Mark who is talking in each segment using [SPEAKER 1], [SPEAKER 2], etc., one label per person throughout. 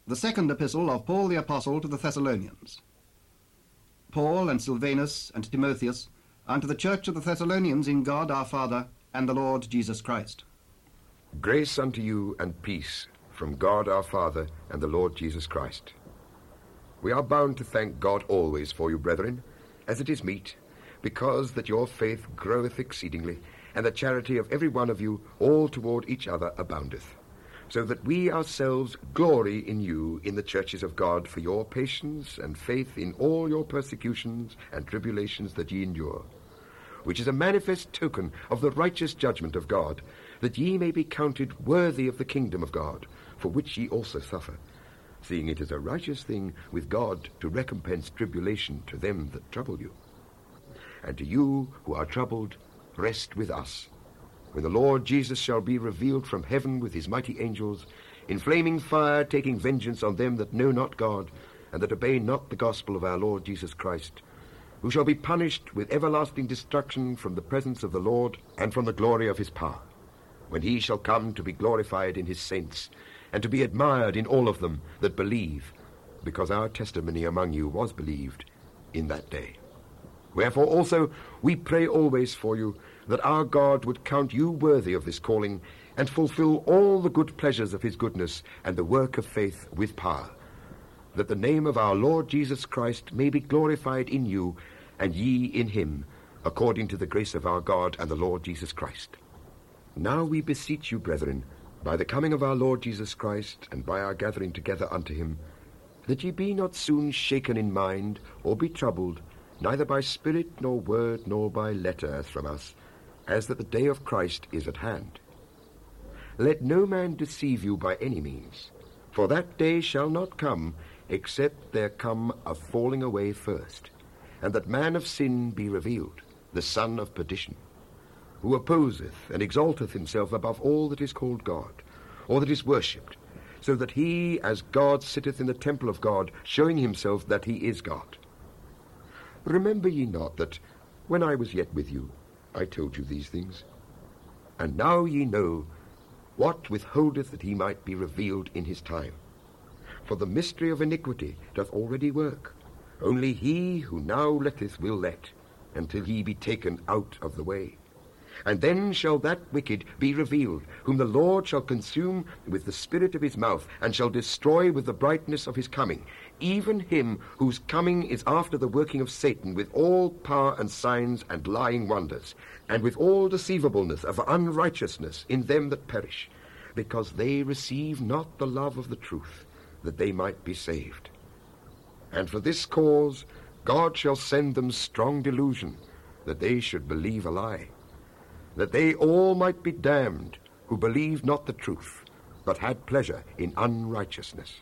[SPEAKER 1] The second epistle of Paul the Apostle to the Thessalonians. Paul and Silvanus and Timotheus, unto the church of the Thessalonians in God our Father and the Lord Jesus Christ.
[SPEAKER 2] Grace unto you and peace from God our Father and the Lord Jesus Christ. We are bound to thank God always for you, brethren, as it is meet, because that your faith groweth exceedingly, and the charity of every one of you all toward each other aboundeth, so that we ourselves glory in you in the churches of God for your patience and faith in all your persecutions and tribulations that ye endure, which is a manifest token of the righteous judgment of God, that ye may be counted worthy of the kingdom of God, for which ye also suffer, seeing it is a righteous thing with God to recompense tribulation to them that trouble you. And to you who are troubled, rest with us, when the Lord Jesus shall be revealed from heaven with his mighty angels, in flaming fire, taking vengeance on them that know not God, and that obey not the gospel of our Lord Jesus Christ, who shall be punished with everlasting destruction from the presence of the Lord and from the glory of his power, when he shall come to be glorified in his saints, and to be admired in all of them that believe, because our testimony among you was believed in that day. Wherefore also we pray always for you, that our God would count you worthy of this calling, and fulfill all the good pleasures of his goodness and the work of faith with power, that the name of our Lord Jesus Christ may be glorified in you, and ye in him, according to the grace of our God and the Lord Jesus Christ. Now we beseech you, brethren, by the coming of our Lord Jesus Christ, and by our gathering together unto him, that ye be not soon shaken in mind, or be troubled, neither by spirit, nor word, nor by letter as from us, as that the day of Christ is at hand. Let no man deceive you by any means, for that day shall not come, except there come a falling away first, and that man of sin be revealed, the son of perdition, who opposeth and exalteth himself above all that is called God, or that is worshipped, so that he as God sitteth in the temple of God, showing himself that he is God. Remember ye not that, when I was yet with you, I told you these things? And now ye know what withholdeth that he might be revealed in his time. For the mystery of iniquity doth already work. Only he who now letteth will let, until he be taken out of the way. And then shall that wicked be revealed, whom the Lord shall consume with the spirit of his mouth, and shall destroy with the brightness of his coming, even him whose coming is after the working of Satan, with all power and signs and lying wonders, and with all deceivableness of unrighteousness in them that perish, because they receive not the love of the truth, that they might be saved. And for this cause God shall send them strong delusion, that they should believe a lie, that they all might be damned, who believed not the truth, but had pleasure in unrighteousness.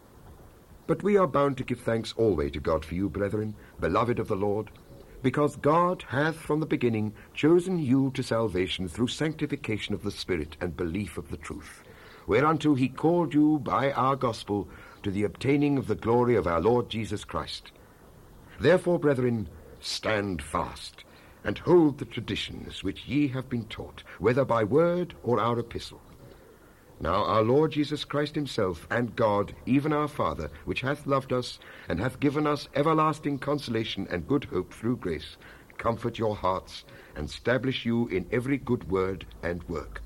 [SPEAKER 2] But we are bound to give thanks always to God for you, brethren, beloved of the Lord, because God hath from the beginning chosen you to salvation through sanctification of the Spirit and belief of the truth, whereunto he called you by our gospel to the obtaining of the glory of our Lord Jesus Christ. Therefore, brethren, stand fast, and hold the traditions which ye have been taught, whether by word or our epistle. Now our Lord Jesus Christ himself, and God, even our Father, which hath loved us, and hath given us everlasting consolation and good hope through grace, comfort your hearts, and establish you in every good word and work.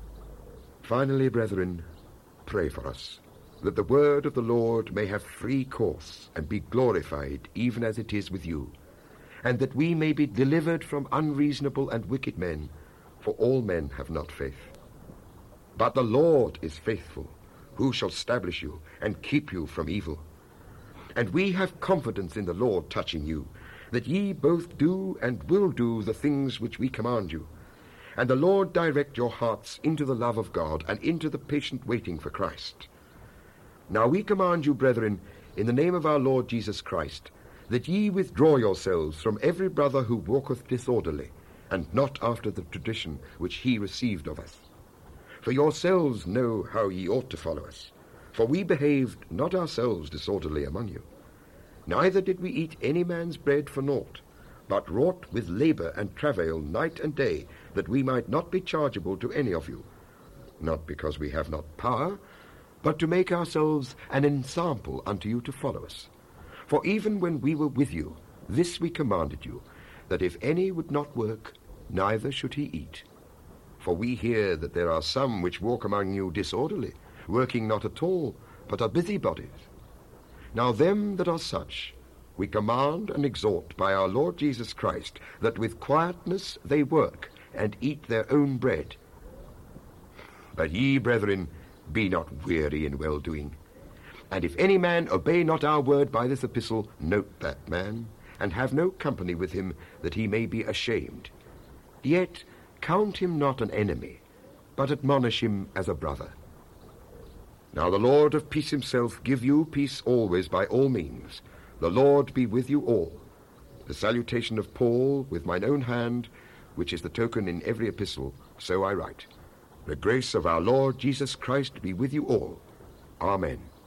[SPEAKER 2] Finally, brethren, pray for us, that the word of the Lord may have free course, and be glorified, even as it is with you, and that we may be delivered from unreasonable and wicked men, for all men have not faith. But the Lord is faithful, who shall establish you and keep you from evil. And we have confidence in the Lord touching you, that ye both do and will do the things which we command you. And the Lord direct your hearts into the love of God, and into the patient waiting for Christ. Now we command you, brethren, in the name of our Lord Jesus Christ, that ye withdraw yourselves from every brother who walketh disorderly, and not after the tradition which he received of us. For yourselves know how ye ought to follow us. For we behaved not ourselves disorderly among you. Neither did we eat any man's bread for naught, but wrought with labor and travail night and day, that we might not be chargeable to any of you. Not because we have not power, but to make ourselves an ensample unto you to follow us. For even when we were with you, this we commanded you, that if any would not work, neither should he eat. For we hear that there are some which walk among you disorderly, working not at all, but are busybodies. Now them that are such we command and exhort by our Lord Jesus Christ, that with quietness they work, and eat their own bread. But ye, brethren, be not weary in well-doing. And if any man obey not our word by this epistle, note that man, and have no company with him, that he may be ashamed. Yet count him not an enemy, but admonish him as a brother. Now the Lord of peace himself give you peace always by all means. The Lord be with you all. The salutation of Paul with mine own hand, which is the token in every epistle, so I write. The grace of our Lord Jesus Christ be with you all. Amen.